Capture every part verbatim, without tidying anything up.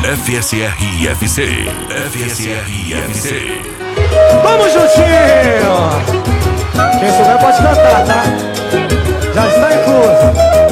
F S R I F C. F S R I F C. Vamos juntinho! Quem souber pode cantar, tá? Já está incluso.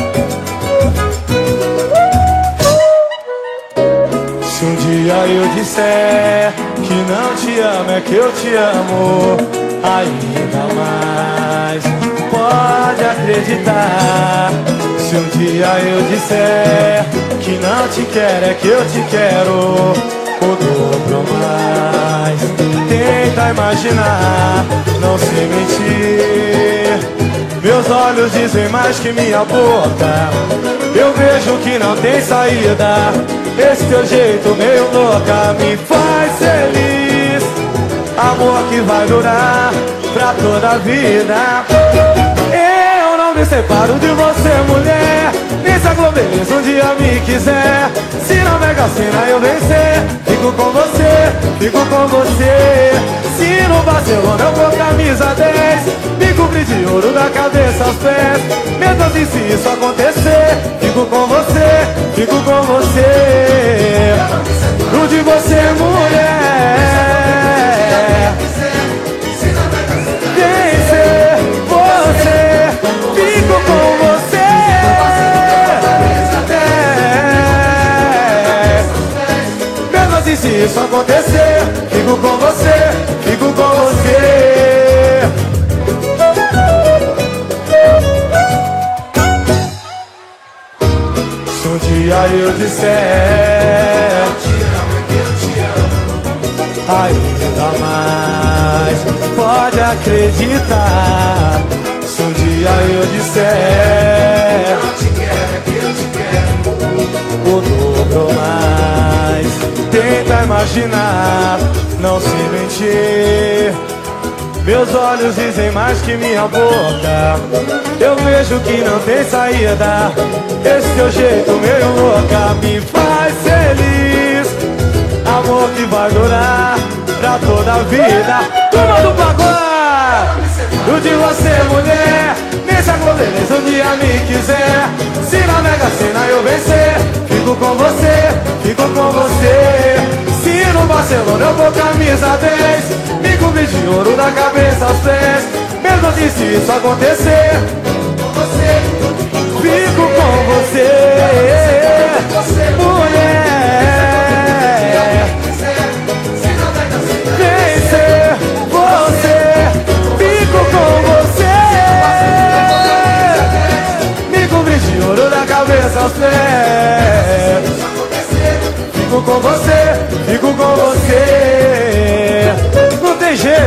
Se um dia eu disser que não te amo, é que eu te amo ainda mais. Pode acreditar. Se um dia eu disser que não te quero, é que eu te quero o dobro mais. Tenta imaginar, não se mentir. Meus olhos dizem mais que minha boca. Eu vejo que não tem saída. Esse teu jeito meio louca me faz feliz. Amor que vai durar pra toda a vida. Eu não me separo de você, mulher. Nem se a Globeleza um dia me quiser. Se na Mega Sena eu vencer, fico com você, fico com você. Se no Barcelona eu for camisa dez, me cobrir de ouro da cabeça aos pés. Mesmo assim, se isso acontecer, fico com você, fico com você. Pro de você, mulher. Vencer você, fico com você. Mesmo assim, se isso acontecer, fico com você, fico com você. Se um dia eu disser ainda mais, pode acreditar. Se um dia eu disser o dobro mais, tenta imaginar, não se mentir. Meus olhos dizem mais que minha boca. Eu vejo que não tem saída. Esse teu jeito meio louca me faz feliz. Amor que vai durar pra toda a vida. Turma do pagode, o de você, mulher. Nem se a Globeleza um dia me quiser. Se na Mega Sena eu vencer, fico com você, fico com você. Se no Barcelona eu for camisa dez, me cobrir de ouro da cabeça aos pés. Mesmo assim, se isso acontecer, fico com você, mulher. Vencer você, fico com você. Me cobrir de ouro da cabeça aos pés. Fico com você, fico com você. Não tem jeito.